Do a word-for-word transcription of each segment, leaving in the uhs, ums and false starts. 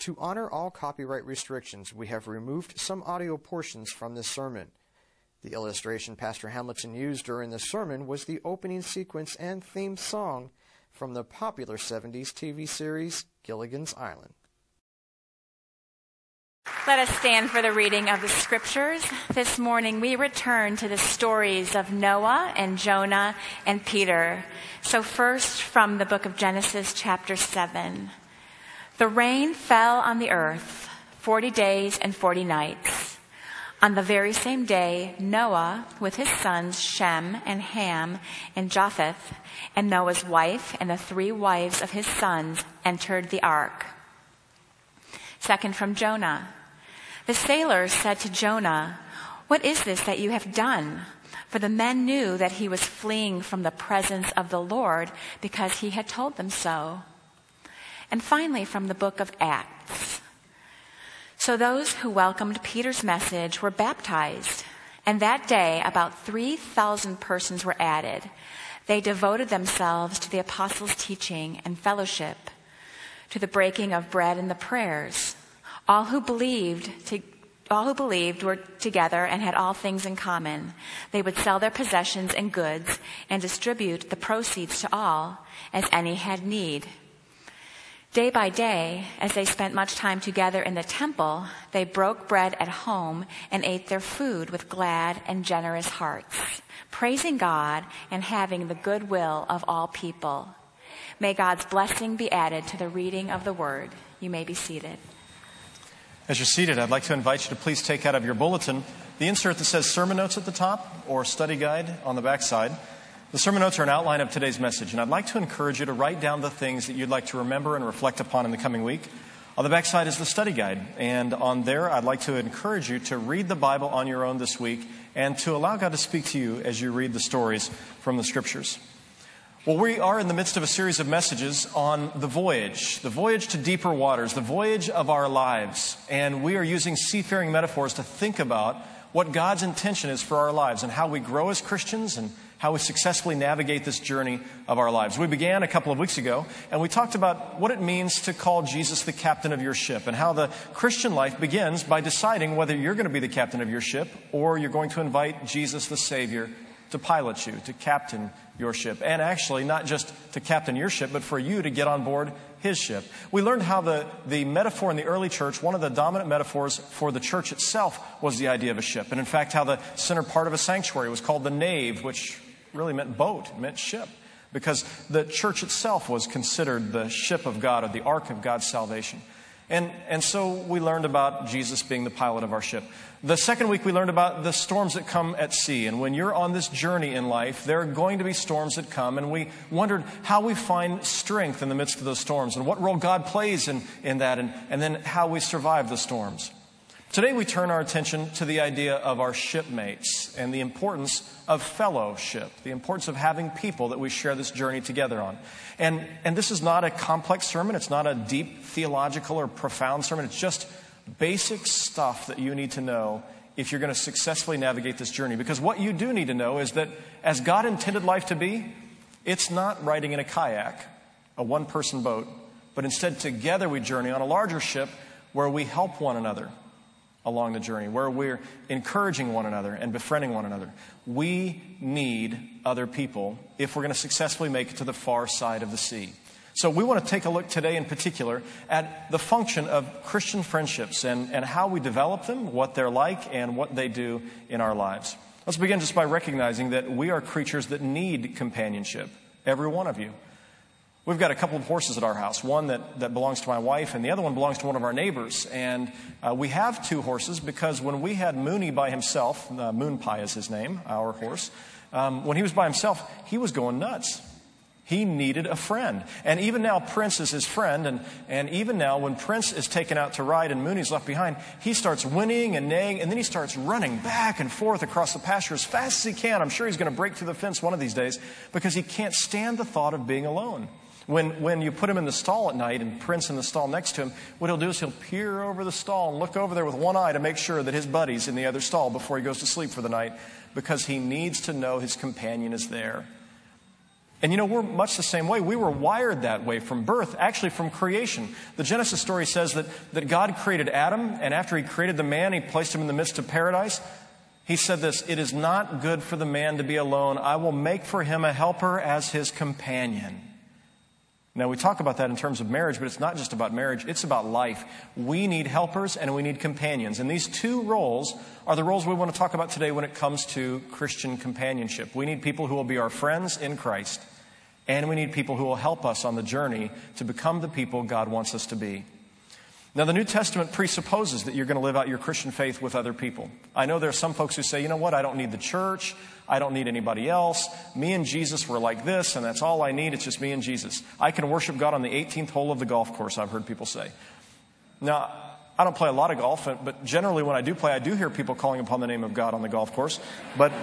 To honor all copyright restrictions, we have removed some audio portions from this sermon. The illustration Pastor Hamilton used during the sermon was the opening sequence and theme song from the popular seventies T V series Gilligan's Island. Let us stand for the reading of the scriptures. This morning we return to the stories of Noah and Jonah and Peter. So first from the book of Genesis chapter seven. The rain fell on the earth forty days and forty nights. On the very same day, Noah with his sons Shem and Ham and Japheth and Noah's wife and the three wives of his sons entered the ark. Second from Jonah. The sailors said to Jonah, "What is this that you have done?" For the men knew that he was fleeing from the presence of the Lord because he had told them so. And finally from the book of Acts. So those who welcomed Peter's message were baptized, and that day about three thousand persons were added. They devoted themselves to the apostles' teaching and fellowship, to the breaking of bread and the prayers. All who believed to, all who believed were together and had all things in common. They would sell their possessions and goods and distribute the proceeds to all as any had need. Day by day, as they spent much time together in the temple, they broke bread at home and ate their food with glad and generous hearts, praising God and having the goodwill of all people. May God's blessing be added to the reading of the word. You may be seated. As you're seated, I'd like to invite you to please take out of your bulletin the insert that says sermon notes at the top or study guide on the back side. The sermon notes are an outline of today's message, and I'd like to encourage you to write down the things that you'd like to remember and reflect upon in the coming week. On the back side is the study guide, and on there I'd like to encourage you to read the Bible on your own this week and to allow God to speak to you as you read the stories from the Scriptures. Well, we are in the midst of a series of messages on the voyage, the voyage to deeper waters, the voyage of our lives. And we are using seafaring metaphors to think about what God's intention is for our lives and how we grow as Christians and how we successfully navigate this journey of our lives. We began a couple of weeks ago, and we talked about what it means to call Jesus the captain of your ship and how the Christian life begins by deciding whether you're going to be the captain of your ship or you're going to invite Jesus the Savior to pilot you, to captain your ship. And actually, not just to captain your ship, but for you to get on board his ship. We learned how the, the metaphor in the early church, one of the dominant metaphors for the church itself was the idea of a ship. And in fact, how the center part of a sanctuary was called the nave, which really meant boat, it meant ship. Because the church itself was considered the ship of God, or the ark of God's salvation. And, and so we learned about Jesus being the pilot of our ship. The second week we learned about the storms that come at sea. And when you're on this journey in life, there are going to be storms that come. And we wondered how we find strength in the midst of those storms and what role God plays in, in that, and, and then how we survive the storms. Today we turn our attention to the idea of our shipmates and the importance of fellowship, the importance of having people that we share this journey together on. And, and this is not a complex sermon. It's not a deep theological or profound sermon. It's just basic stuff that you need to know if you're going to successfully navigate this journey. Because what you do need to know is that as God intended life to be, it's not riding in a kayak, a one-person boat, but instead together we journey on a larger ship where we help one another along the journey, where we're encouraging one another and befriending one another. We need other people if we're going to successfully make it to the far side of the sea. So we want to take a look today in particular at the function of Christian friendships and, and how we develop them, what they're like, and what they do in our lives. Let's begin just by recognizing that we are creatures that need companionship, every one of you. We've got a couple of horses at our house, one that, that belongs to my wife and the other one belongs to one of our neighbors. And uh, we have two horses because when we had Mooney by himself, uh, Moon Pie is his name, our horse, um, when he was by himself, he was going nuts. He needed a friend. And even now, Prince is his friend. And, and even now, when Prince is taken out to ride and Mooney's left behind, he starts whinnying and neighing, and then he starts running back and forth across the pasture as fast as he can. I'm sure he's going to break through the fence one of these days because he can't stand the thought of being alone. When when you put him in the stall at night and Prince in the stall next to him, what he'll do is he'll peer over the stall and look over there with one eye to make sure that his buddy's in the other stall before he goes to sleep for the night, because he needs to know his companion is there. And you know, we're much the same way. We were wired that way from birth, actually from creation. The Genesis story says that, that God created Adam, and after he created the man, he placed him in the midst of paradise. He said this, "It is not good for the man to be alone. I will make for him a helper as his companion." Now, we talk about that in terms of marriage, but it's not just about marriage. It's about life. We need helpers and we need companions. And these two roles are the roles we want to talk about today when it comes to Christian companionship. We need people who will be our friends in Christ, and we need people who will help us on the journey to become the people God wants us to be. Now, the New Testament presupposes that you're going to live out your Christian faith with other people. I know there are some folks who say, you know what, I don't need the church. I don't need anybody else. Me and Jesus were like this, and that's all I need. It's just me and Jesus. I can worship God on the eighteenth hole of the golf course, I've heard people say. Now, I don't play a lot of golf, but generally when I do play, I do hear people calling upon the name of God on the golf course. But,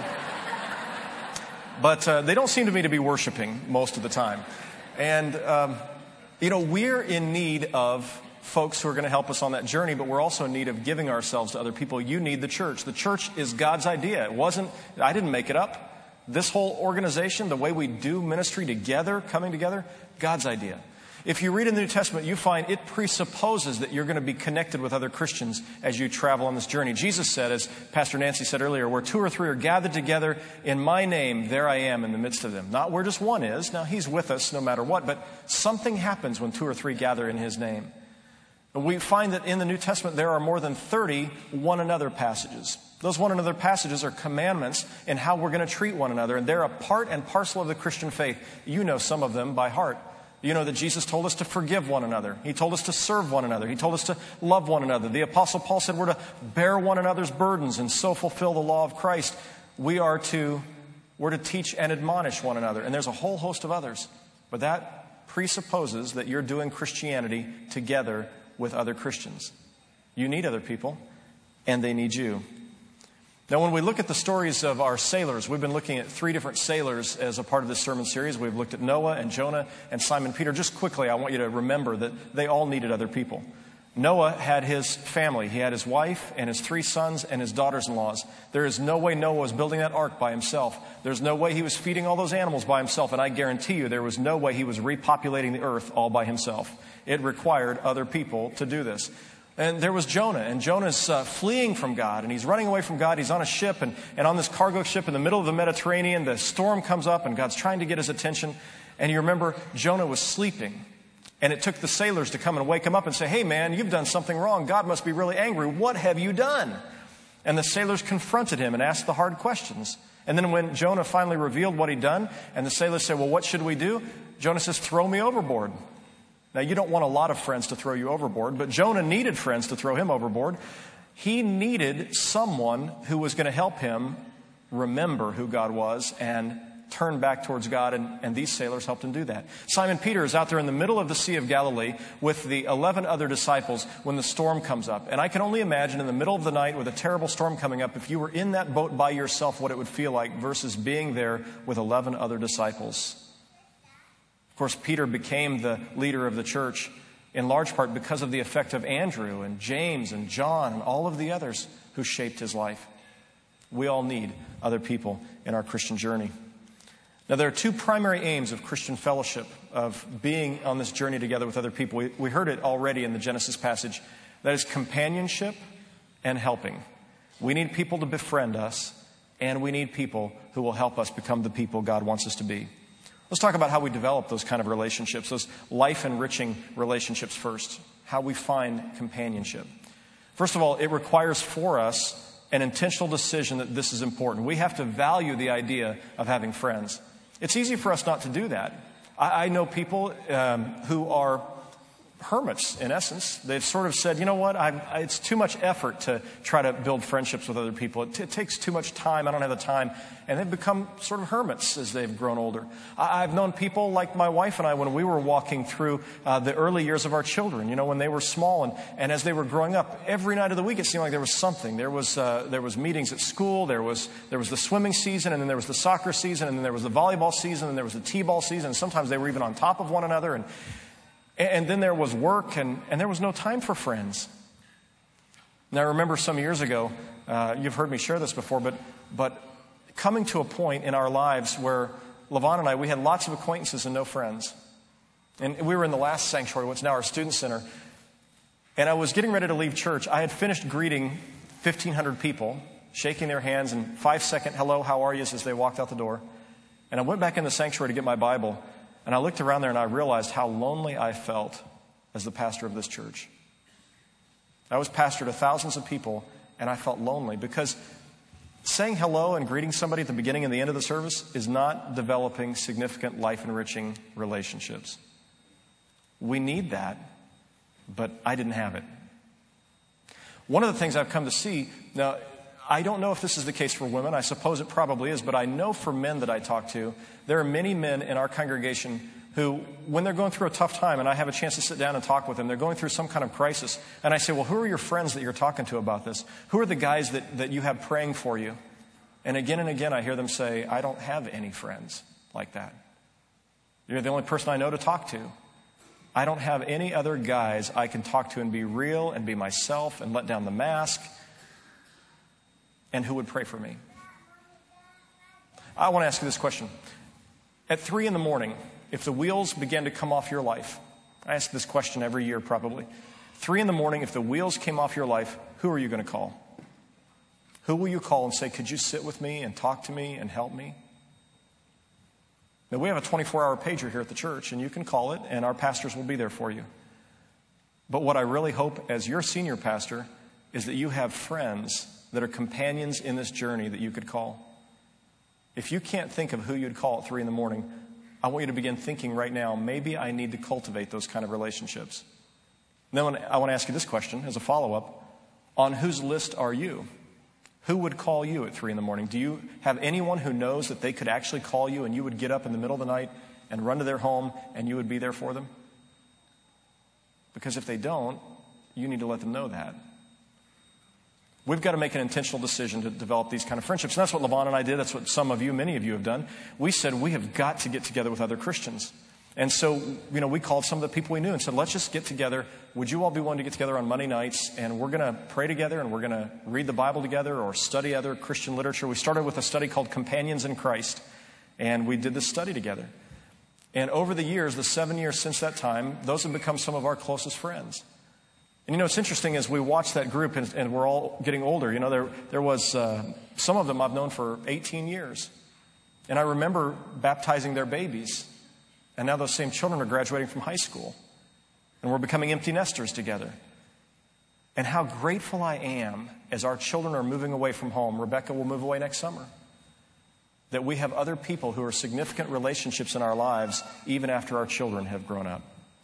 but uh, they don't seem to me to be worshiping most of the time. And, um, you know, we're in need of folks who are going to help us on that journey, but we're also in need of giving ourselves to other people. You need the church. The church is God's idea. It wasn't, I didn't make it up. This whole organization, the way we do ministry together, coming together, God's idea. If you read in the New Testament, you find it presupposes that you're going to be connected with other Christians as you travel on this journey. Jesus said, as Pastor Nancy said earlier, where two or three are gathered together in my name, there I am in the midst of them. Not where just one is. Now, he's with us no matter what, but something happens when two or three gather in his name. We find that in the New Testament there are more than thirty one another passages. Those one another passages are commandments in how we're going to treat one another, and they're a part and parcel of the Christian faith. You know some of them by heart. You know that Jesus told us to forgive one another. He told us to serve one another. He told us to love one another. The Apostle Paul said we're to bear one another's burdens and so fulfill the law of Christ. We are to, we're to teach and admonish one another. And there's a whole host of others. But that presupposes that you're doing Christianity together with other Christians. You need other people, and they need you. Now, when we look at the stories of our sailors, we've been looking at three different sailors as a part of this sermon series. We've looked at Noah and Jonah and Simon Peter. Just quickly, I want you to remember that they all needed other people. Noah had his family. He had his wife and his three sons and his daughters-in-laws. There is no way Noah was building that ark by himself. There's no way he was feeding all those animals by himself. And I guarantee you there was no way he was repopulating the earth all by himself. It required other people to do this. And there was Jonah, and Jonah's uh, fleeing from God, and he's running away from God. He's on a ship, and, and on this cargo ship in the middle of the Mediterranean, the storm comes up, and God's trying to get his attention. And you remember, Jonah was sleeping. And it took the sailors to come and wake him up and say, hey, man, you've done something wrong. God must be really angry. What have you done? And the sailors confronted him and asked the hard questions. And then when Jonah finally revealed what he'd done, and the sailors said, well, what should we do? Jonah says, throw me overboard. Now, you don't want a lot of friends to throw you overboard, but Jonah needed friends to throw him overboard. He needed someone who was going to help him remember who God was and turn back towards God, and, and these sailors helped him do that. Simon Peter is out there in the middle of the Sea of Galilee with the eleven other disciples when the storm comes up. And I can only imagine in the middle of the night with a terrible storm coming up, if you were in that boat by yourself, what it would feel like versus being there with eleven other disciples. Of course, Peter became the leader of the church in large part because of the effect of Andrew and James and John and all of the others who shaped his life. We all need other people in our Christian journey. Now, there are two primary aims of Christian fellowship, of being on this journey together with other people. We, we heard it already in the Genesis passage. That is companionship and helping. We need people to befriend us, and we need people who will help us become the people God wants us to be. Let's talk about how we develop those kind of relationships, those life-enriching relationships first, how we find companionship. First of all, it requires for us an intentional decision that this is important. We have to value the idea of having friends. It's easy for us not to do that. I, I know people um, who are hermits, in essence. They've sort of said, you know what, I, I, it's too much effort to try to build friendships with other people. It, t- it takes too much time. I don't have the time. And they've become sort of hermits as they've grown older. I, I've known people like my wife and I when we were walking through uh, the early years of our children, you know, when they were small. And, and as they were growing up, every night of the week it seemed like there was something. There was uh, there was meetings at school. There was, there was the swimming season, and then there was the soccer season, and then there was the volleyball season, and there was the t-ball season. And sometimes they were even on top of one another. And And then there was work, and, and there was no time for friends. Now, I remember some years ago, uh, you've heard me share this before, but, but coming to a point in our lives where LaVon and I, we had lots of acquaintances and no friends. And we were in the last sanctuary, what's now our student center. And I was getting ready to leave church. I had finished greeting fifteen hundred people, shaking their hands, and five-second hello, how are you, as they walked out the door. And I went back in the sanctuary to get my Bible, and I looked around there and I realized how lonely I felt as the pastor of this church. I was pastor to thousands of people, and I felt lonely because saying hello and greeting somebody at the beginning and the end of the service is not developing significant life-enriching relationships. We need that, but I didn't have it. One of the things I've come to see, now, I don't know if this is the case for women. I suppose it probably is, but I know for men that I talk to, there are many men in our congregation who, when they're going through a tough time and I have a chance to sit down and talk with them, they're going through some kind of crisis, and I say, well, who are your friends that you're talking to about this? Who are the guys that, that you have praying for you? And again and again I hear them say, I don't have any friends like that. You're the only person I know to talk to. I don't have any other guys I can talk to and be real and be myself and let down the mask, and who would pray for me. I want to ask you this question. At three in the morning, if the wheels began to come off your life, I ask this question every year probably. Three in the morning, if the wheels came off your life, who are you going to call? Who will you call and say, could you sit with me and talk to me and help me? Now, we have a twenty-four hour pager here at the church, and you can call it, and our pastors will be there for you. But what I really hope as your senior pastor is that you have friends that are companions in this journey that you could call. If you can't think of who you'd call at three in the morning, I want you to begin thinking right now, maybe I need to cultivate those kind of relationships. Then I want to ask you this question as a follow-up. On whose list are you? Who would call you at three in the morning? Do you have anyone who knows that they could actually call you and you would get up in the middle of the night and run to their home and you would be there for them? Because if they don't, you need to let them know that. We've got to make an intentional decision to develop these kind of friendships. And that's what LaVon and I did. That's what some of you, many of you have done. We said we have got to get together with other Christians. And so, you know, we called some of the people we knew and said, let's just get together. Would you all be willing to get together on Monday nights? And we're going to pray together and we're going to read the Bible together or study other Christian literature. We started with a study called Companions in Christ. And we did this study together. And over the years, the seven years since that time, those have become some of our closest friends. And, you know, it's interesting as we watch that group and, and we're all getting older. You know, there, there was uh, some of them I've known for eighteen years. And I remember baptizing their babies. And now those same children are graduating from high school. And we're becoming empty nesters together. And how grateful I am as our children are moving away from home. Rebecca will move away next summer. That we have other people who are significant relationships in our lives even after our children have grown up.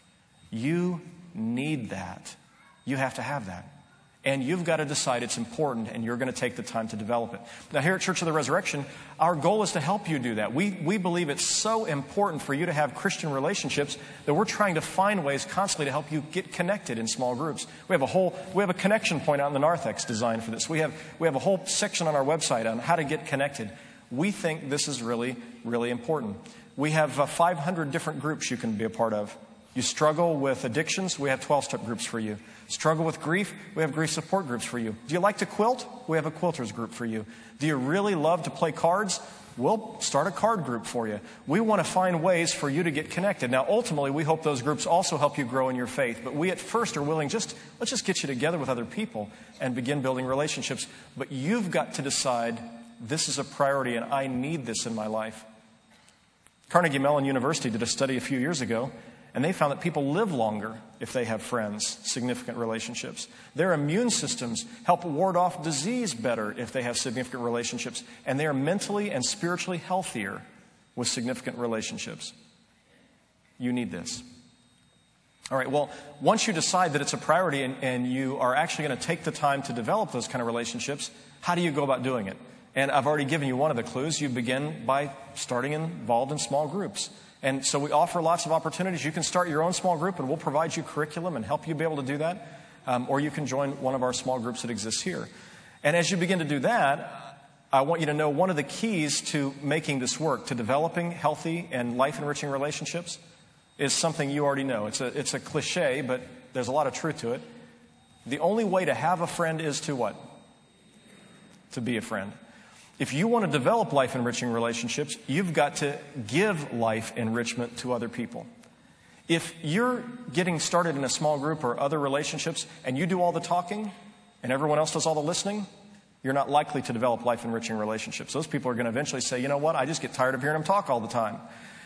You need that. You have to have that. And you've got to decide it's important and you're going to take the time to develop it. Now here at Church of the Resurrection, our goal is to help you do that. We, we believe it's so important for you to have Christian relationships that we're trying to find ways constantly to help you get connected in small groups. We have a whole, we have a connection point out in the narthex designed for this. We have, we have a whole section on our website on how to get connected. We think this is really, really important. We have uh, five hundred different groups you can be a part of. You struggle with addictions, we have twelve-step groups for you. Struggle with grief, we have grief support groups for you. Do you like to quilt? We have a quilters group for you. Do you really love to play cards? We'll start a card group for you. We want to find ways for you to get connected. Now, ultimately, we hope those groups also help you grow in your faith. But we at first are willing, just let's just get you together with other people and begin building relationships. But you've got to decide this is a priority and I need this in my life. Carnegie Mellon University did a study a few years ago. And they found that people live longer if they have friends, significant relationships. Their immune systems help ward off disease better if they have significant relationships. And they are mentally and spiritually healthier with significant relationships. You need this. All right, well, once you decide that it's a priority and, and you are actually going to take the time to develop those kind of relationships, how do you go about doing it? And I've already given you one of the clues. You begin by starting involved in small groups. And so we offer lots of opportunities. You can start your own small group and we'll provide you curriculum and help you be able to do that. Um, or you can join one of our small groups that exists here. And as you begin to do that, I want you to know one of the keys to making this work, to developing healthy and life-enriching relationships, is something you already know. It's a, it's a cliche, but there's a lot of truth to it. The only way to have a friend is to what? To be a friend. If you want to develop life-enriching relationships, you've got to give life enrichment to other people. If you're getting started in a small group or other relationships and you do all the talking and everyone else does all the listening, you're not likely to develop life-enriching relationships. Those people are going to eventually say, you know what, I just get tired of hearing them talk all the time.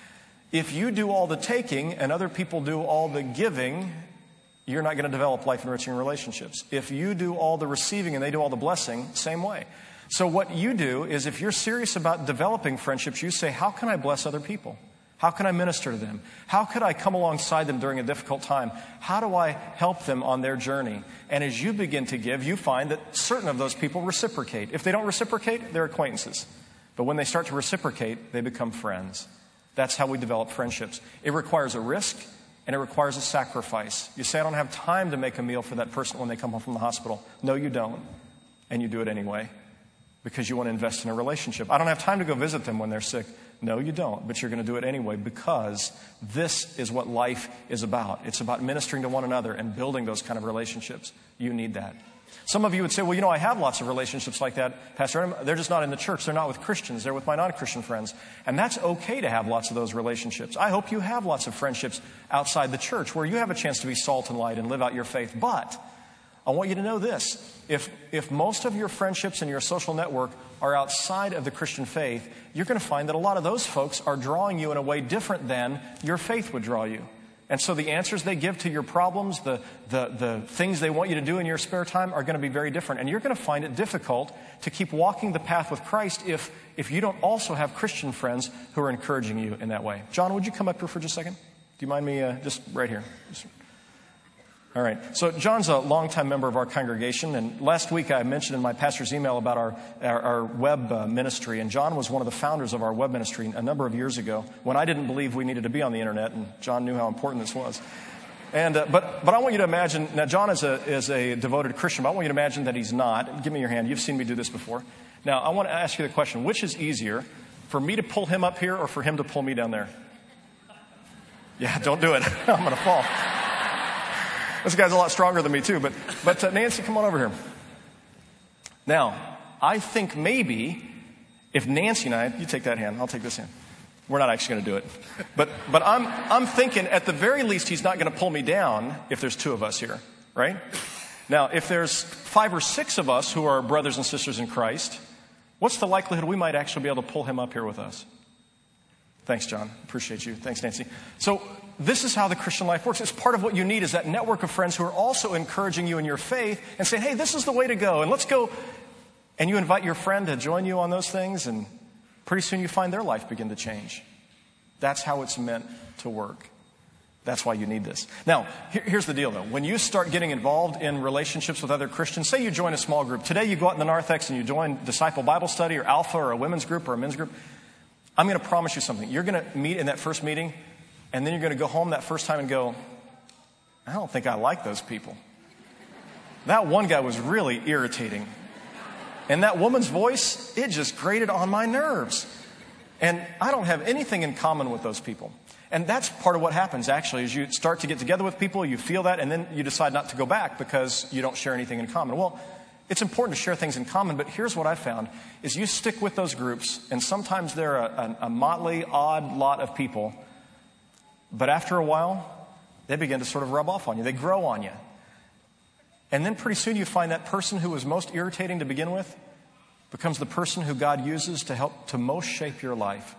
If you do all the taking and other people do all the giving, you're not going to develop life-enriching relationships. If you do all the receiving and they do all the blessing, same way. So what you do is if you're serious about developing friendships, you say, how can I bless other people? How can I minister to them? How could I come alongside them during a difficult time? How do I help them on their journey? And as you begin to give, you find that certain of those people reciprocate. If they don't reciprocate, they're acquaintances. But when they start to reciprocate, they become friends. That's how we develop friendships. It requires a risk and it requires a sacrifice. You say, I don't have time to make a meal for that person when they come home from the hospital. No, you don't. And you do it anyway because you want to invest in a relationship. I don't have time to go visit them when they're sick. No, you don't, but you're going to do it anyway because this is what life is about. It's about ministering to one another and building those kind of relationships. You need that. Some of you would say, well, you know, I have lots of relationships like that, Pastor. They're just not in the church. They're not with Christians. They're with my non-Christian friends. And that's okay to have lots of those relationships. I hope you have lots of friendships outside the church where you have a chance to be salt and light and live out your faith. But I want you to know this. If, if most of your friendships and your social network are outside of the Christian faith, you're going to find that a lot of those folks are drawing you in a way different than your faith would draw you. And so the answers they give to your problems, the, the, the things they want you to do in your spare time are going to be very different. And you're going to find it difficult to keep walking the path with Christ if, if you don't also have Christian friends who are encouraging you in that way. John, would you come up here for just a second? Do you mind me uh, just right here? Just... All right. So John's a longtime member of our congregation, and last week I mentioned in my pastor's email about our, our, our web uh, ministry, and John was one of the founders of our web ministry a number of years ago when I didn't believe we needed to be on the internet, and John knew how important this was. And uh, but but I want you to imagine, now John is a, is a devoted Christian, but I want you to imagine that he's not. Give me your hand. You've seen me do this before. Now, I want to ask you the question, which is easier, for me to pull him up here or for him to pull me down there? Yeah, don't do it. I'm going to fall. This guy's a lot stronger than me, too. But, but uh, Nancy, come on over here. Now, I think maybe if Nancy and I, you take that hand, I'll take this hand. We're not actually going to do it. But, but I'm, I'm thinking at the very least he's not going to pull me down if there's two of us here, right? Now, if there's five or six of us who are brothers and sisters in Christ, what's the likelihood we might actually be able to pull him up here with us? Thanks, John. Appreciate you. Thanks, Nancy. So this is how the Christian life works. It's part of what you need is that network of friends who are also encouraging you in your faith and saying, hey, this is the way to go, and let's go. And you invite your friend to join you on those things, and pretty soon you find their life begin to change. That's how it's meant to work. That's why you need this. Now, here, here's the deal, though. When you start getting involved in relationships with other Christians, say you join a small group. Today you go out in the narthex and you join Disciple Bible Study or Alpha or a women's group or a men's group. I'm going to promise you something. You're going to meet in that first meeting, and then you're going to go home that first time and go, I don't think I like those people. That one guy was really irritating. And that woman's voice, it just grated on my nerves. And I don't have anything in common with those people. And that's part of what happens, actually, is you start to get together with people, you feel that, and then you decide not to go back because you don't share anything in common. Well, it's important to share things in common, but here's what I found, is you stick with those groups, and sometimes they're a, a, a motley, odd lot of people, but after a while, they begin to sort of rub off on you. They grow on you. And then pretty soon you find that person who was most irritating to begin with becomes the person who God uses to help to most shape your life.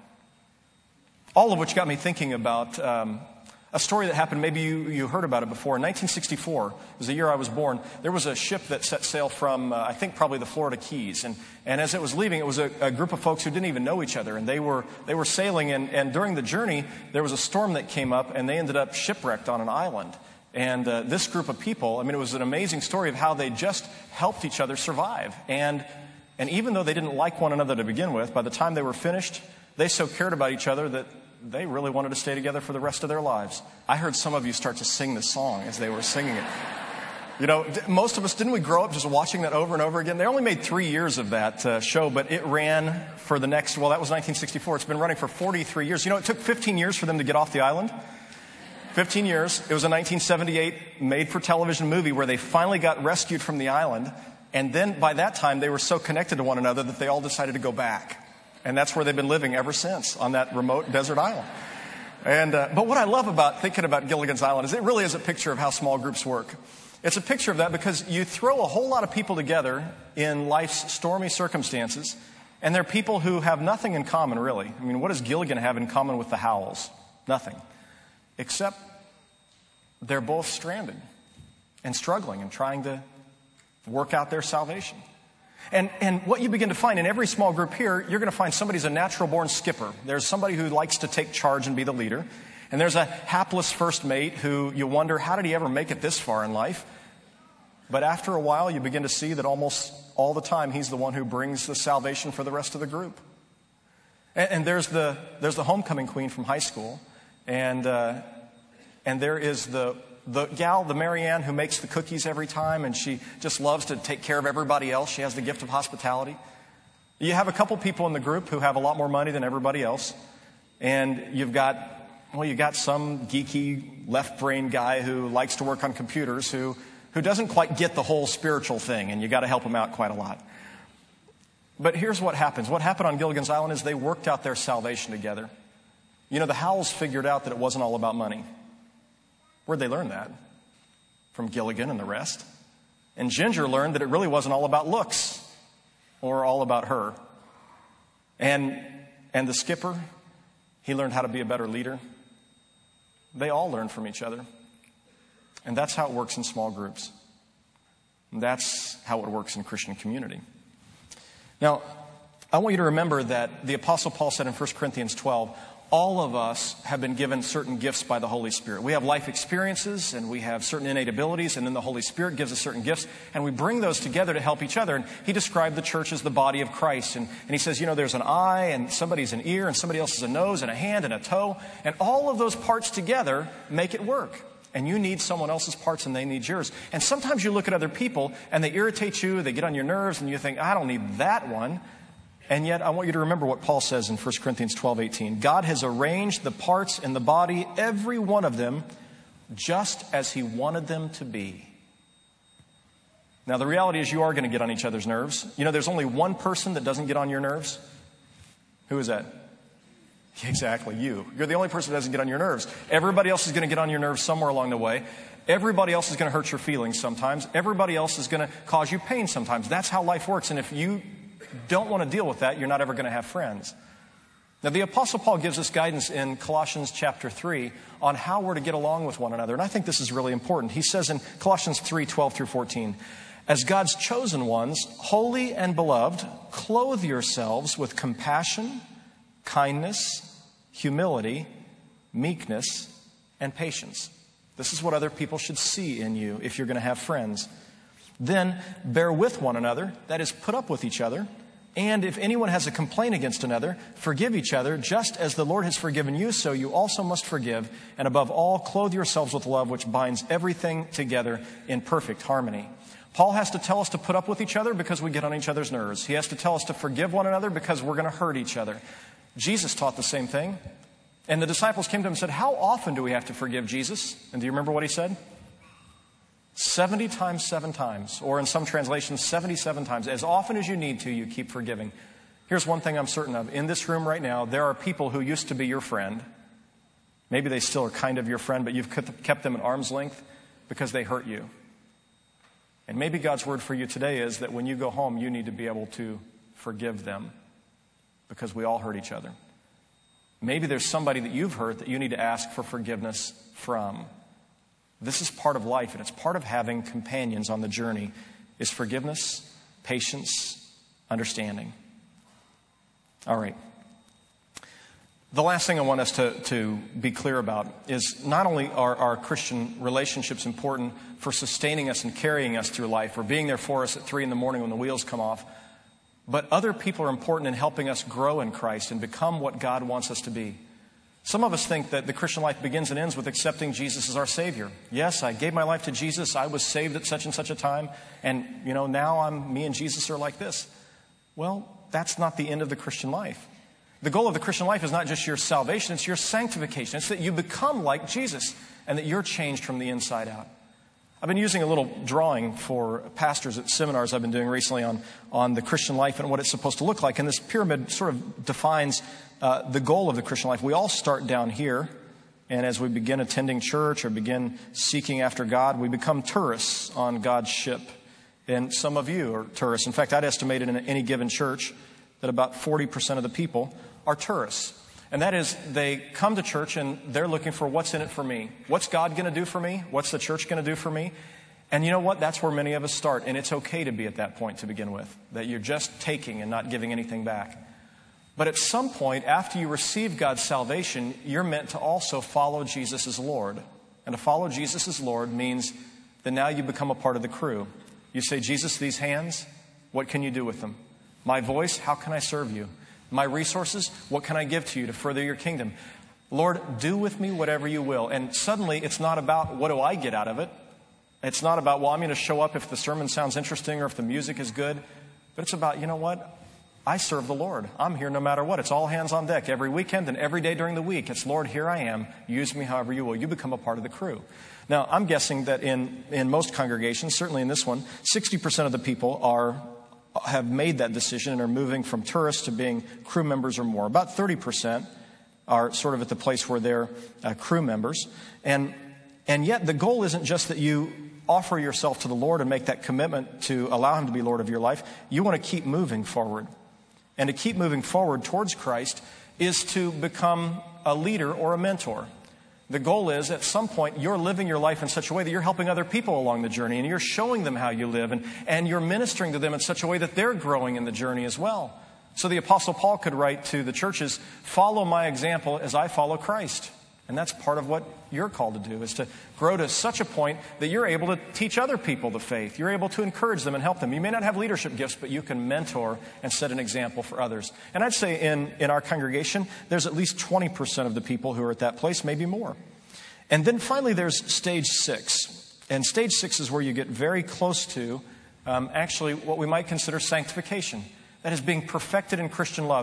All of which got me thinking about um, a story that happened, maybe you, you heard about it before. In nineteen sixty-four, it was the year I was born, there was a ship that set sail from, uh, I think, probably the Florida Keys. And, and as it was leaving, it was a, a group of folks who didn't even know each other. And they were they were sailing, and, and during the journey, there was a storm that came up, and they ended up shipwrecked on an island. And uh, this group of people, I mean, it was an amazing story of how they just helped each other survive. And, and even though they didn't like one another to begin with, by the time they were finished, they so cared about each other that they really wanted to stay together for the rest of their lives. I heard some of you start to sing the song as they were singing it. You know, most of us, didn't we grow up just watching that over and over again? They only made three years of that uh, show, but it ran for the next, well, that was nineteen sixty-four. It's been running for forty-three years. You know, it took fifteen years for them to get off the island. fifteen years. It was a nineteen seventy-eight made-for-television movie where they finally got rescued from the island. And then by that time, they were so connected to one another that they all decided to go back. And that's where they've been living ever since, on that remote desert island. And uh, but what I love about thinking about Gilligan's Island is it really is a picture of how small groups work. It's a picture of that because you throw a whole lot of people together in life's stormy circumstances, and they're people who have nothing in common, really. I mean, what does Gilligan have in common with the Howells? Nothing. Except they're both stranded and struggling and trying to work out their salvation. And and what you begin to find in every small group here, you're going to find somebody's a natural-born skipper. There's somebody who likes to take charge and be the leader. And there's a hapless first mate who you wonder, how did he ever make it this far in life? But after a while, you begin to see that almost all the time, he's the one who brings the salvation for the rest of the group. And, and there's the there's the homecoming queen from high school. And uh, and there is the the gal, the Marianne, who makes the cookies every time, and she just loves to take care of everybody else. She has the gift of hospitality. You have a couple people in the group who have a lot more money than everybody else. And you've got... Well, you got some geeky left-brain guy who likes to work on computers who, who doesn't quite get the whole spiritual thing, and you got to help him out quite a lot. But here's what happens. What happened on Gilligan's Island is they worked out their salvation together. You know, the Howells figured out that it wasn't all about money. Where'd they learn that? From Gilligan and the rest. And Ginger learned that it really wasn't all about looks or all about her. And, and the skipper, he learned how to be a better leader. They all learn from each other. And that's how it works in small groups. And that's how it works in Christian community. Now, I want you to remember that the Apostle Paul said in First Corinthians twelve, all of us have been given certain gifts by the Holy Spirit. We have life experiences and we have certain innate abilities, and then the Holy Spirit gives us certain gifts, and we bring those together to help each other. And he described the church as the body of Christ. And, and he says, you know, there's an eye, and somebody's an ear, and somebody else is a nose, and a hand, and a toe. And all of those parts together make it work. And you need someone else's parts and they need yours. And sometimes you look at other people and they irritate you, they get on your nerves, and you think, I don't need that one. And yet, I want you to remember what Paul says in First Corinthians twelve eighteen. God has arranged the parts in the body, every one of them, just as he wanted them to be. Now, the reality is you are going to get on each other's nerves. You know, there's only one person that doesn't get on your nerves. Who is that? Exactly, you. You're the only person that doesn't get on your nerves. Everybody else is going to get on your nerves somewhere along the way. Everybody else is going to hurt your feelings sometimes. Everybody else is going to cause you pain sometimes. That's how life works. And if you don't want to deal with that, you're not ever going to have friends. Now, the Apostle Paul gives us guidance in Colossians chapter three on how we're to get along with one another. And I think this is really important. He says in Colossians three, twelve through fourteen, as God's chosen ones, holy and beloved, clothe yourselves with compassion, kindness, humility, meekness, and patience. This is what other people should see in you if you're going to have friends. Then bear with one another, that is, put up with each other. And if anyone has a complaint against another, forgive each other, just as the Lord has forgiven you, so you also must forgive. And above all, clothe yourselves with love, which binds everything together in perfect harmony. Paul has to tell us to put up with each other because we get on each other's nerves. He has to tell us to forgive one another because we're going to hurt each other. Jesus taught the same thing. And the disciples came to him and said, how often do we have to forgive, Jesus? And do you remember what he said? seventy times, seven times. Or in some translations, seventy-seven times. As often as you need to, you keep forgiving. Here's one thing I'm certain of. In this room right now, there are people who used to be your friend. Maybe they still are kind of your friend, but you've kept them at arm's length because they hurt you. And maybe God's word for you today is that when you go home, you need to be able to forgive them because we all hurt each other. Maybe there's somebody that you've hurt that you need to ask for forgiveness from. This is part of life, and it's part of having companions on the journey, is forgiveness, patience, understanding. All right. The last thing I want us to, to be clear about is not only are our Christian relationships important for sustaining us and carrying us through life, or being there for us at three in the morning when the wheels come off, but other people are important in helping us grow in Christ and become what God wants us to be. Some of us think that the Christian life begins and ends with accepting Jesus as our Savior. Yes, I gave my life to Jesus. I was saved at such and such a time. And, you know, now I'm, me and Jesus are like this. Well, that's not the end of the Christian life. The goal of the Christian life is not just your salvation, it's your sanctification. It's that you become like Jesus and that you're changed from the inside out. I've been using a little drawing for pastors at seminars I've been doing recently on, on the Christian life and what it's supposed to look like. And this pyramid sort of defines uh, the goal of the Christian life. We all start down here, and as we begin attending church or begin seeking after God, we become tourists on God's ship. And some of you are tourists. In fact, I'd estimate in any given church that about forty percent of the people are tourists. And that is, they come to church and they're looking for what's in it for me. What's God going to do for me? What's the church going to do for me? And you know what? That's where many of us start. And it's okay to be at that point to begin with, that you're just taking and not giving anything back. But at some point, after you receive God's salvation, you're meant to also follow Jesus as Lord. And to follow Jesus as Lord means that now you become a part of the crew. You say, Jesus, these hands, what can you do with them? My voice, how can I serve you? My resources, what can I give to you to further your kingdom? Lord, do with me whatever you will. And suddenly it's not about what do I get out of it. It's not about, well, I'm going to show up if the sermon sounds interesting or if the music is good. But it's about, you know what? I serve the Lord. I'm here no matter what. It's all hands on deck every weekend and every day during the week. It's, Lord, here I am. Use me however you will. You become a part of the crew. Now, I'm guessing that in, in most congregations, certainly in this one, sixty percent of the people are have made that decision and are moving from tourists to being crew members or more. About thirty percent are sort of at the place where they're uh, crew members. And, and yet the goal isn't just that you offer yourself to the Lord and make that commitment to allow Him to be Lord of your life. You want to keep moving forward. And to keep moving forward towards Christ is to become a leader or a mentor. The goal is, at some point, you're living your life in such a way that you're helping other people along the journey, and you're showing them how you live, and, and you're ministering to them in such a way that they're growing in the journey as well. So the Apostle Paul could write to the churches, follow my example as I follow Christ. And that's part of what you're called to do, is to grow to such a point that you're able to teach other people the faith. You're able to encourage them and help them. You may not have leadership gifts, but you can mentor and set an example for others. And I'd say in, in our congregation, there's at least twenty percent of the people who are at that place, maybe more. And then finally, there's stage six. And stage six is where you get very close to um, actually what we might consider sanctification. That is being perfected in Christian love.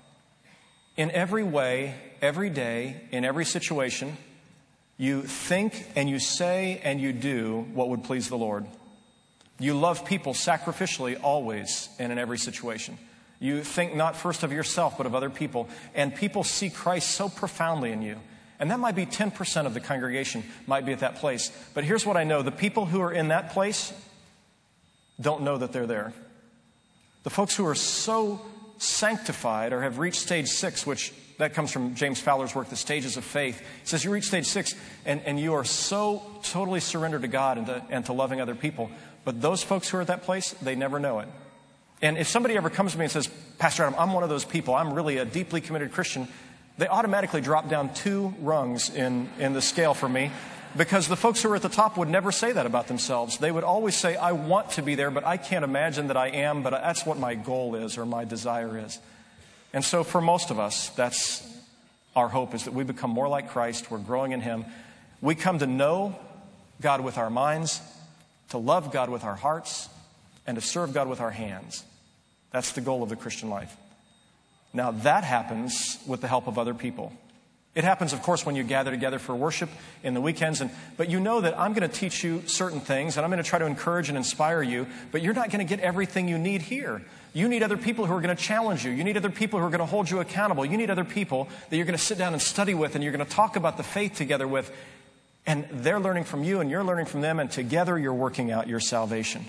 In every way, every day, in every situation, you think and you say and you do what would please the Lord. You love people sacrificially always and in every situation. You think not first of yourself but of other people. And people see Christ so profoundly in you. And that might be ten percent of the congregation might be at that place. But here's what I know. The people who are in that place don't know that they're there. The folks who are so sanctified or have reached stage six, which that comes from James Fowler's work, The Stages of Faith. He says you reach stage six and, and you are so totally surrendered to God and to, and to loving other people. But those folks who are at that place, they never know it. And if somebody ever comes to me and says, Pastor Adam, I'm one of those people. I'm really a deeply committed Christian. They automatically drop down two rungs in, in the scale for me, because the folks who are at the top would never say that about themselves. They would always say, I want to be there, but I can't imagine that I am, but that's what my goal is or my desire is. And so for most of us, that's our hope, is that we become more like Christ. We're growing in Him. We come to know God with our minds, to love God with our hearts, and to serve God with our hands. That's the goal of the Christian life. Now, that happens with the help of other people. It happens, of course, when you gather together for worship in the weekends. And, but you know that I'm going to teach you certain things, and I'm going to try to encourage and inspire you, but you're not going to get everything you need here. You need other people who are going to challenge you. You need other people who are going to hold you accountable. You need other people that you're going to sit down and study with, and you're going to talk about the faith together with. And they're learning from you, and you're learning from them, and together you're working out your salvation.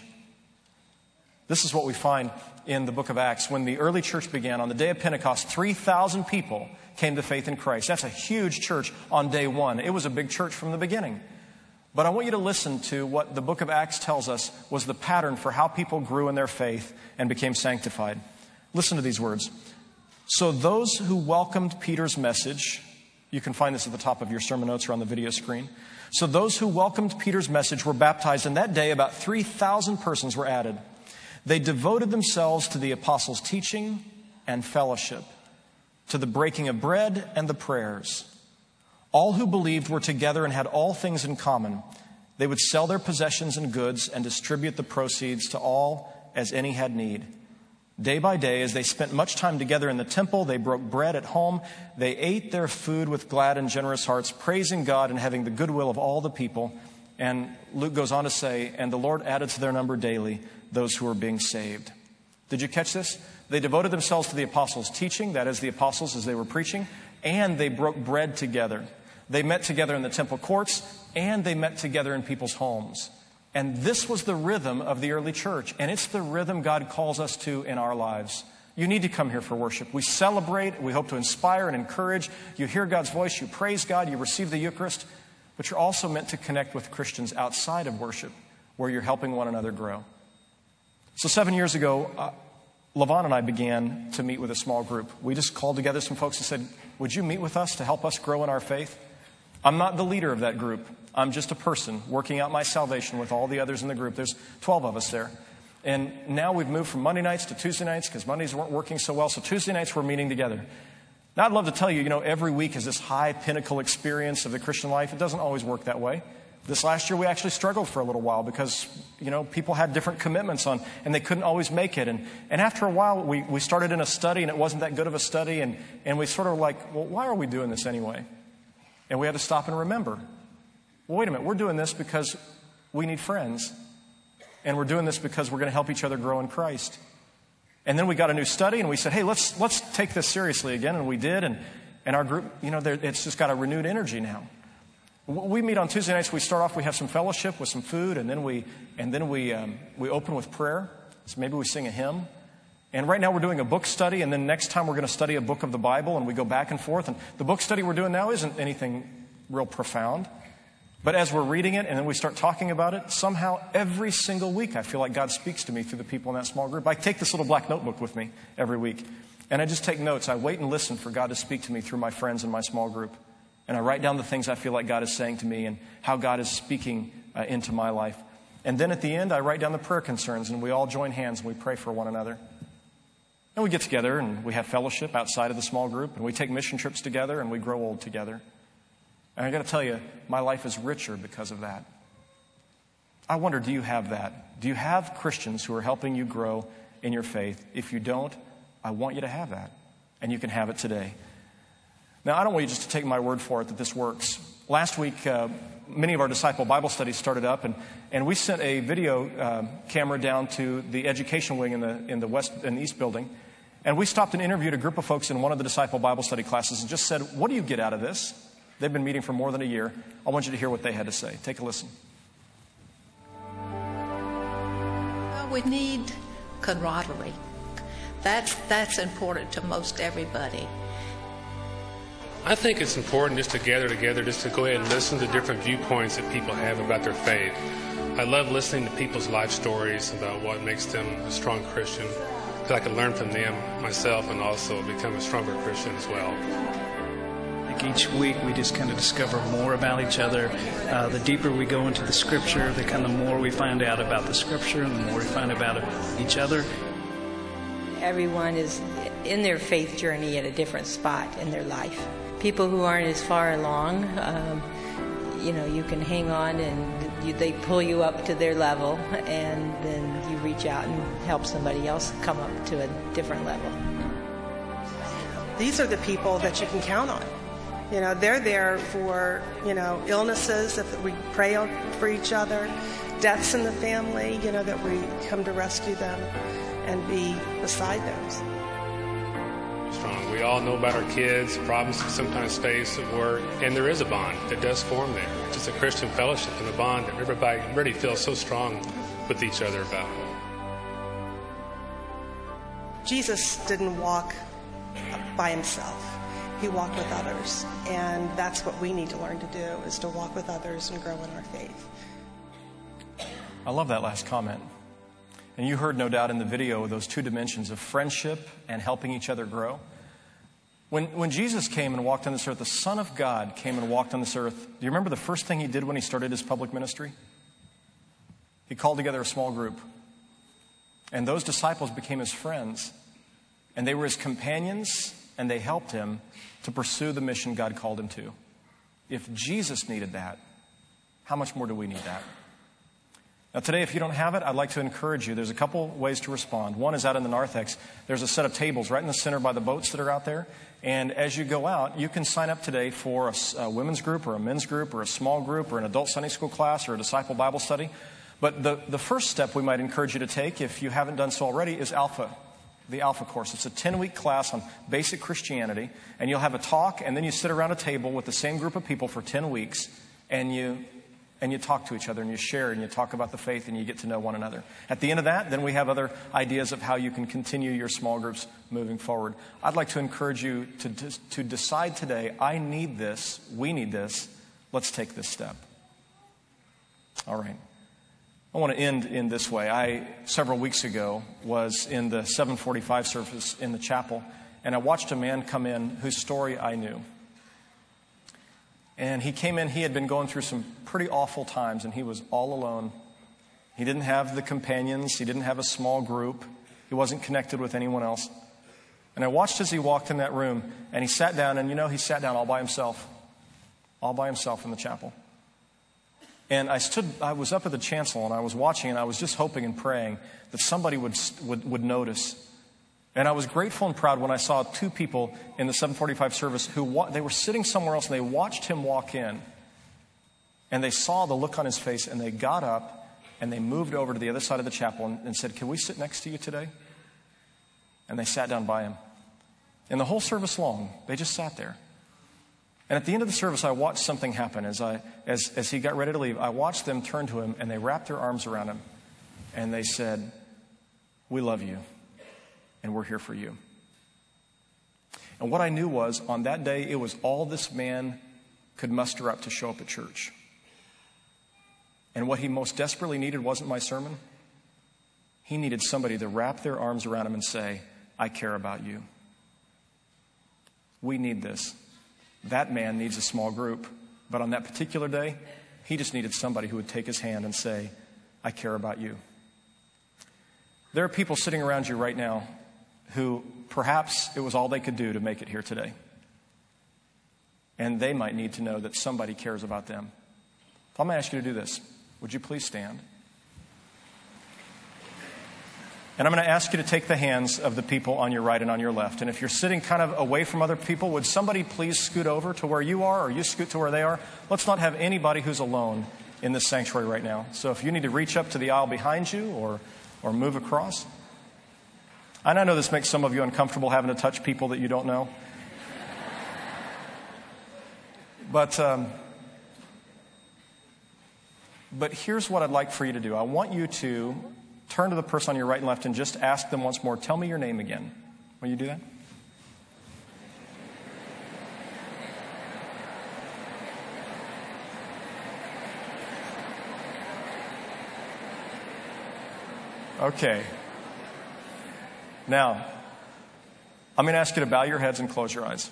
This is what we find in the book of Acts. When the early church began, on the day of Pentecost, three thousand people came to faith in Christ. That's a huge church on day one. It was a big church from the beginning. But I want you to listen to what the book of Acts tells us was the pattern for how people grew in their faith and became sanctified. Listen to these words. So those who welcomed Peter's message, you can find this at the top of your sermon notes or on the video screen. So those who welcomed Peter's message were baptized, and that day about three thousand persons were added. They devoted themselves to the apostles' teaching and fellowship, to the breaking of bread and the prayers. All who believed were together and had all things in common. They would sell their possessions and goods and distribute the proceeds to all as any had need. Day by day, as they spent much time together in the temple, they broke bread at home. They ate their food with glad and generous hearts, praising God and having the goodwill of all the people. And Luke goes on to say, and the Lord added to their number daily those who were being saved. Did you catch this? They devoted themselves to the apostles' teaching, that is, the apostles as they were preaching, and they broke bread together. They met together in the temple courts, and they met together in people's homes. And this was the rhythm of the early church, and it's the rhythm God calls us to in our lives. You need to come here for worship. We celebrate, we hope to inspire and encourage. You hear God's voice, you praise God, you receive the Eucharist, but you're also meant to connect with Christians outside of worship, where you're helping one another grow. So seven years ago, uh, Levon and I began to meet with a small group. We just called together some folks and said, would you meet with us to help us grow in our faith? I'm not the leader of that group. I'm just a person working out my salvation with all the others in the group. There's twelve of us there. And now we've moved from Monday nights to Tuesday nights because Mondays weren't working so well. So Tuesday nights we're meeting together. Now I'd love to tell you, you know, every week is this high pinnacle experience of the Christian life. It doesn't always work that way. This last year we actually struggled for a little while because, you know, people had different commitments on and they couldn't always make it. And, and after a while we, we started in a study and it wasn't that good of a study. And, and we sort of were like, well, why are we doing this anyway? And we had to stop and remember, well, wait a minute, we're doing this because we need friends. And we're doing this because we're going to help each other grow in Christ. And then we got a new study and we said, hey, let's let's take this seriously again. And we did. And, and our group, you know, it's just got a renewed energy now. We meet on Tuesday nights. We start off, we have some fellowship with some food. And then we and then we um, we open with prayer. So maybe we sing a hymn. And right now we're doing a book study. And then next time we're going to study a book of the Bible. And we go back and forth. And the book study we're doing now isn't anything real profound. But as we're reading it and then we start talking about it, somehow every single week I feel like God speaks to me through the people in that small group. I take this little black notebook with me every week. And I just take notes. I wait and listen for God to speak to me through my friends in my small group. And I write down the things I feel like God is saying to me and how God is speaking uh, into my life. And then at the end, I write down the prayer concerns and we all join hands and we pray for one another. And we get together and we have fellowship outside of the small group. And we take mission trips together and we grow old together. And I got to tell you, my life is richer because of that. I wonder, do you have that? Do you have Christians who are helping you grow in your faith? If you don't, I want you to have that. And you can have it today. Now, I don't want you just to take my word for it that this works. Last week, uh, many of our disciple Bible studies started up, and, and we sent a video uh, camera down to the education wing in the in the west and east building. And we stopped and interviewed a group of folks in one of the disciple Bible study classes and just said, what do you get out of this? They've been meeting for more than a year. I want you to hear what they had to say. Take a listen. Well, we need camaraderie. That's, that's important to most everybody. I think it's important just to gather together, just to go ahead and listen to different viewpoints that people have about their faith. I love listening to people's life stories about what makes them a strong Christian, because I can learn from them myself and also become a stronger Christian as well. Each week we just kind of discover more about each other. Uh, the deeper we go into the Scripture, the kind of more we find out about the Scripture and the more we find out about each other. Everyone is in their faith journey at a different spot in their life. People who aren't as far along, um, you know, you can hang on and you, they pull you up to their level, and then you reach out and help somebody else come up to a different level. These are the people that you can count on. You know, they're there for, you know, illnesses, if we pray for each other, deaths in the family, you know, that we come to rescue them and be beside those. Strong. We all know about our kids, problems we sometimes face at work, and there is a bond that does form there. It's just a Christian fellowship and a bond that everybody really feels so strong with each other about. Jesus didn't walk by himself. He walked with others, and that's what we need to learn to do, is to walk with others and grow in our faith. I love that last comment. And you heard, no doubt, in the video those two dimensions of friendship and helping each other grow. When, when Jesus came and walked on this earth, the Son of God came and walked on this earth. Do you remember the first thing he did when he started his public ministry? He called together a small group. And those disciples became his friends. And they were his companions, and they helped him to pursue the mission God called him to. If Jesus needed that, how much more do we need that? Now today, if you don't have it, I'd like to encourage you. There's a couple ways to respond. One is out in the narthex. There's a set of tables right in the center by the boats that are out there. And as you go out, you can sign up today for a, a women's group or a men's group or a small group or an adult Sunday school class or a disciple Bible study. But the, the first step we might encourage you to take, if you haven't done so already, is Alpha, the Alpha course. It's a ten-week class on basic Christianity. And you'll have a talk, and then you sit around a table with the same group of people for ten weeks, and you... And you talk to each other, and you share, and you talk about the faith, and you get to know one another. At the end of that, then we have other ideas of how you can continue your small groups moving forward. I'd like to encourage you to, to decide today, I need this, we need this, let's take this step. All right. I want to end in this way. I, several weeks ago, was in the seven forty-five service in the chapel, and I watched a man come in whose story I knew. And he came in, he had been going through some pretty awful times, and he was all alone. He didn't have the companions. He didn't have a small group. He wasn't connected with anyone else. And I watched as he walked in that room, and he sat down, and you know, he sat down all by himself, all by himself in the chapel. And I stood, I was up at the chancel, and I was watching, and I was just hoping and praying that somebody would would, would notice. And I was grateful and proud when I saw two people in the seven forty-five service who wa- they were sitting somewhere else, and they watched him walk in. And they saw the look on his face, and they got up, and they moved over to the other side of the chapel and, and said, "Can we sit next to you today?" And they sat down by him. And the whole service long, they just sat there. And at the end of the service, I watched something happen. As I, as, as he got ready to leave, I watched them turn to him, and they wrapped their arms around him. And they said, "We love you. And we're here for you." And what I knew was, on that day, it was all this man could muster up to show up at church. And what he most desperately needed wasn't my sermon. He needed somebody to wrap their arms around him and say, "I care about you." We need this. That man needs a small group. But on that particular day, he just needed somebody who would take his hand and say, "I care about you." There are people sitting around you right now who perhaps it was all they could do to make it here today. And they might need to know that somebody cares about them. I'm going to ask you to do this. Would you please stand? And I'm going to ask you to take the hands of the people on your right and on your left. And if you're sitting kind of away from other people, would somebody please scoot over to where you are, or you scoot to where they are? Let's not have anybody who's alone in this sanctuary right now. So if you need to reach up to the aisle behind you or, or move across. And I know this makes some of you uncomfortable having to touch people that you don't know. But, um, but here's what I'd like for you to do. I want you to turn to the person on your right and left and just ask them once more, "Tell me your name again." Will you do that? Okay. Now, I'm going to ask you to bow your heads and close your eyes.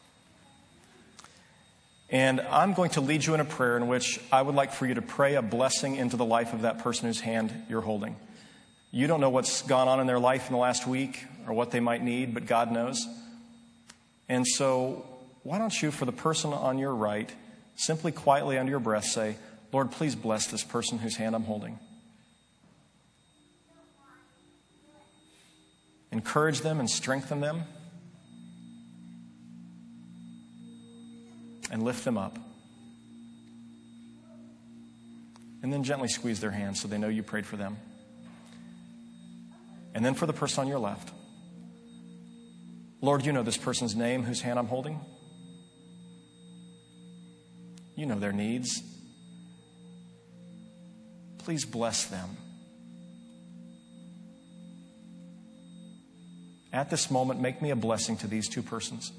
And I'm going to lead you in a prayer in which I would like for you to pray a blessing into the life of that person whose hand you're holding. You don't know what's gone on in their life in the last week or what they might need, but God knows. And so why don't you, for the person on your right, simply quietly under your breath say, "Lord, please bless this person whose hand I'm holding. Encourage them and strengthen them. And lift them up." And then gently squeeze their hands so they know you prayed for them. And then for the person on your left, "Lord, you know this person's name whose hand I'm holding. You know their needs. Please bless them. At this moment, make me a blessing to these two persons.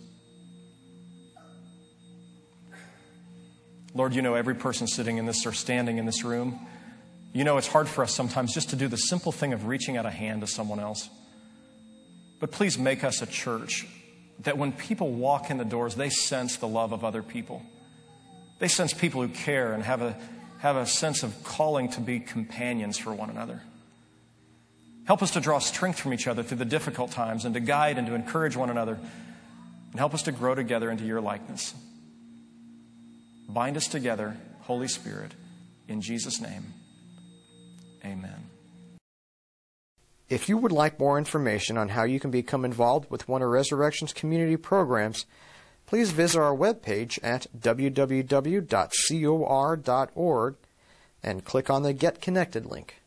Lord, you know every person sitting in this or standing in this room. You know it's hard for us sometimes just to do the simple thing of reaching out a hand to someone else. But please make us a church that when people walk in the doors, they sense the love of other people. They sense people who care and have a, have a sense of calling to be companions for one another. Help us to draw strength from each other through the difficult times and to guide and to encourage one another. And help us to grow together into your likeness. Bind us together, Holy Spirit, in Jesus' name. Amen. If you would like more information on how you can become involved with one of Resurrection's community programs, please visit our webpage at w w w dot cor dot org and click on the Get Connected link.